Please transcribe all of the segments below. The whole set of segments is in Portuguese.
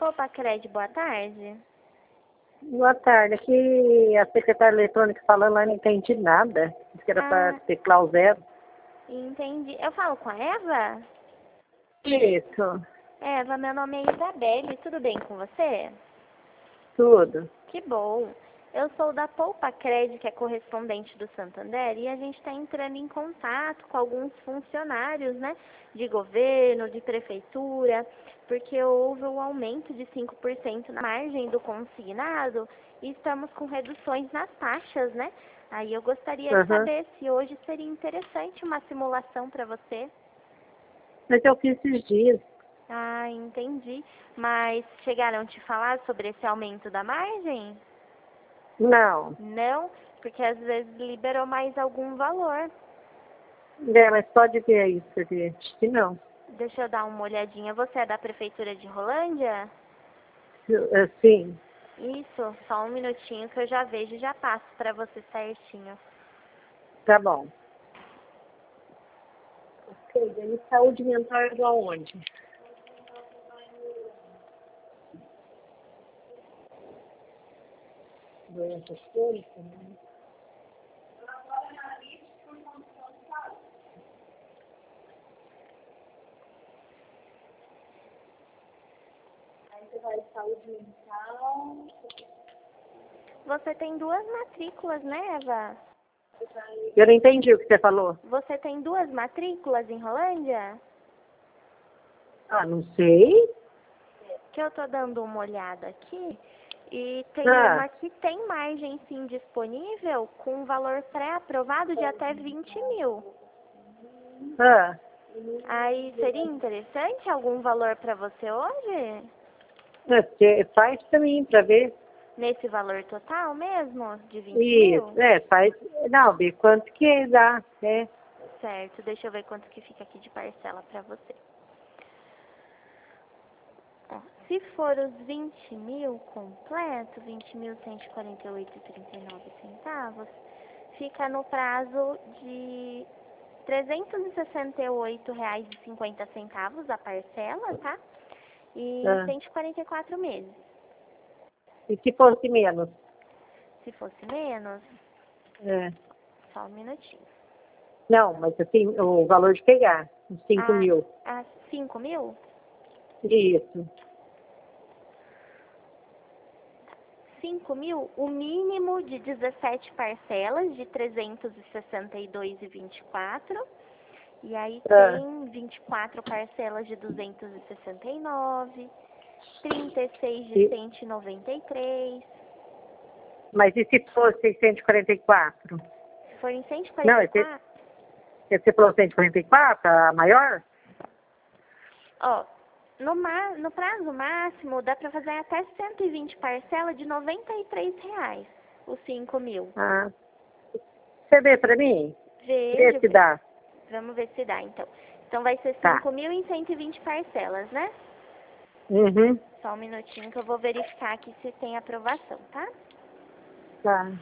Poupa Cred, boa tarde. Boa tarde. Aqui a secretária eletrônica falando lá, não entendi nada. Diz que era para teclar o zero. Entendi. Eu falo com a Eva? Isso, Eva, meu nome é Isabelle, tudo bem com você? tudo. Que bom. Eu sou da Poupa Cred, que é correspondente do Santander, e a gente está entrando em contato com alguns funcionários, né, de governo, de prefeitura, porque houve um aumento de 5% na margem do consignado e estamos com reduções nas taxas, né? Aí eu gostaria de saber se hoje seria interessante uma simulação para você. Mas eu fiz esses dias. Ah, entendi. Mas chegaram a te falar sobre esse aumento da margem? Não. Não, porque às vezes liberou mais algum valor. É, mas pode ver aí, você vê. Acho que não. Deixa eu dar uma olhadinha. Você é da Prefeitura de Rolândia? Sim. Isso, só um minutinho que eu já vejo e já passo para você certinho. Tá bom. Ok, daí saúde mental é aonde? Doenças crônicas, né? Aí você vai saúde mental. Você tem duas matrículas, né, Eva? Eu não entendi o que você falou. Você tem duas matrículas em Rolândia? Ah, não sei. Que eu tô dando uma olhada aqui. E tem uma que tem margem sim disponível com um valor pré-aprovado de até 20 mil. Aí seria interessante algum valor para você hoje? Você faz pra mim, pra ver. Nesse valor total mesmo? De 20 mil? Isso, faz. Não, ver quanto que dá, né? Certo, deixa eu ver quanto que fica aqui de parcela para você. Ó, se for os 20 mil completo, 20.148,39 fica no prazo de R$ 368,50 a parcela, tá? E 144 meses. E se fosse menos? Se fosse menos, só um minutinho. Não, mas assim, o valor de pegar, uns 5 mil. 5 mil? Isso. 5 mil, o mínimo de 17 parcelas de 362,24. E aí tem 24 parcelas de 269, 36 de 193. Mas e se fosse 644? Se for em 144... Não, você falou 144, a maior? Ó, no prazo máximo dá para fazer até 120 parcelas de R$ 93, os 5 mil. Você vê para mim? Vê se dá. Vamos ver se dá, então. Então vai ser 5 mil em 120 parcelas, né? Só um minutinho que eu vou verificar aqui se tem aprovação, tá? Tá.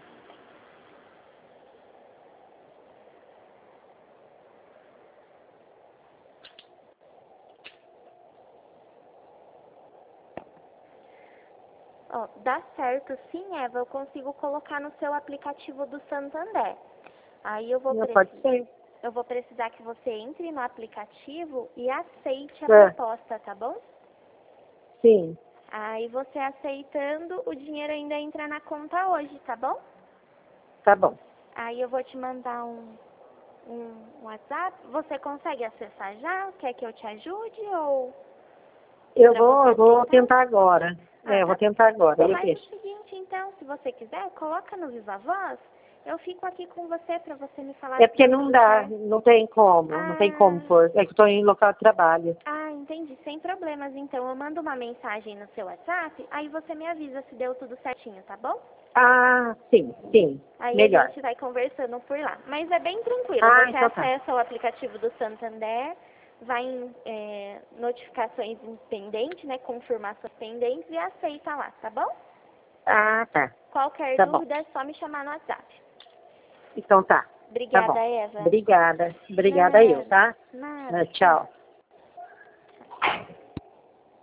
Ó, dá certo sim, Eva, eu consigo colocar no seu aplicativo do Santander. Aí eu vou precisar que você entre no aplicativo e aceite a proposta, tá bom? Sim. Aí você aceitando, o dinheiro ainda entra na conta hoje, tá bom? Tá bom. Aí eu vou te mandar um WhatsApp. Você consegue acessar já? Quer que eu te ajude ou... Eu vou tentar agora. Eu vou tentar agora. Faz o seguinte, então, se você quiser, coloca no Viva Voz. Eu fico aqui com você para você me falar. É porque não dá, não tem como, não tem como pôr. É que estou em local de trabalho. Entendi, sem problemas. Então, eu mando uma mensagem no seu WhatsApp, aí você me avisa se deu tudo certinho, tá bom? Sim, aí melhor. A gente vai conversando por lá. Mas é bem tranquilo, você acessa o aplicativo do Santander, vai em notificações pendentes, né, confirmações pendentes e aceita lá, tá bom? Tá. Qualquer dúvida é só me chamar no WhatsApp. Então tá. Obrigada, tá bom. Eva. Obrigada eu, tá? Nada. Tchau.